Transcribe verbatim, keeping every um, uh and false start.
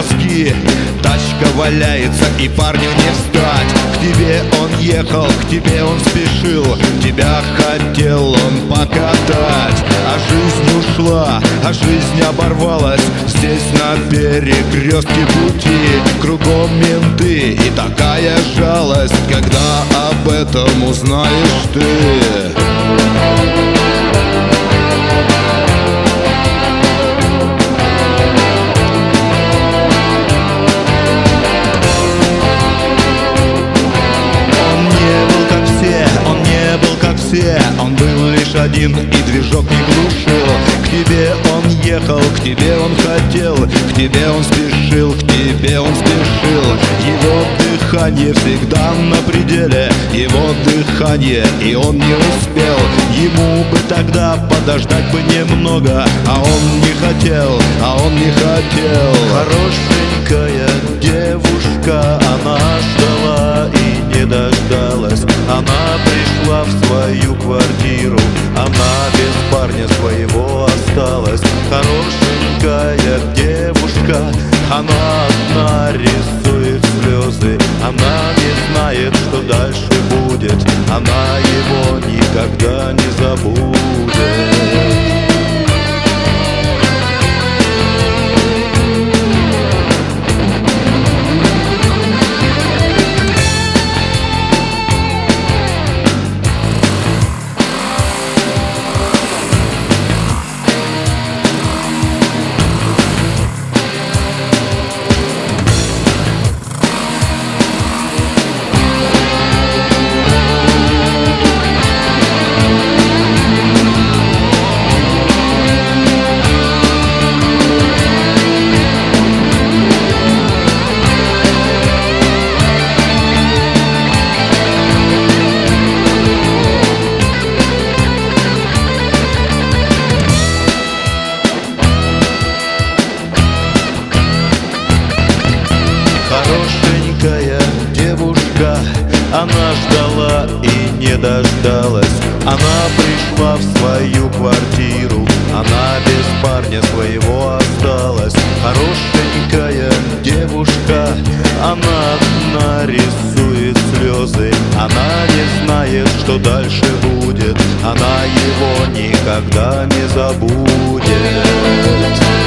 мозги. Тачка валяется и парню не встать. К тебе он ехал, к тебе он спешил, тебя хотел он покатать. А жизнь ушла, а жизнь оборвалась здесь на перекрестке пути. Кругом менты и такая жалость, когда об этом узнаешь ты. Он был лишь один и движок не глушил. К тебе он ехал, к тебе он хотел, к тебе он спешил, к тебе он спешил. Его дыхание всегда на пределе, его дыхание, и он не успел. Ему бы тогда подождать бы немного, а он не хотел, а он не хотел. Хорошенькая девушка, она ждала и не дождалась. Она пришла в свою квартиру, она без парня своего осталась. Хорошенькая девушка, она одна рисует слезы. Она не знает, что дальше будет, она его никогда не забудет. Хорошенькая девушка, она ждала и не дождалась. Она пришла в свою квартиру, она без парня своего осталась. Хорошенькая девушка, она одна рисует слезы. Она не знает, что дальше будет, она его никогда не забудет.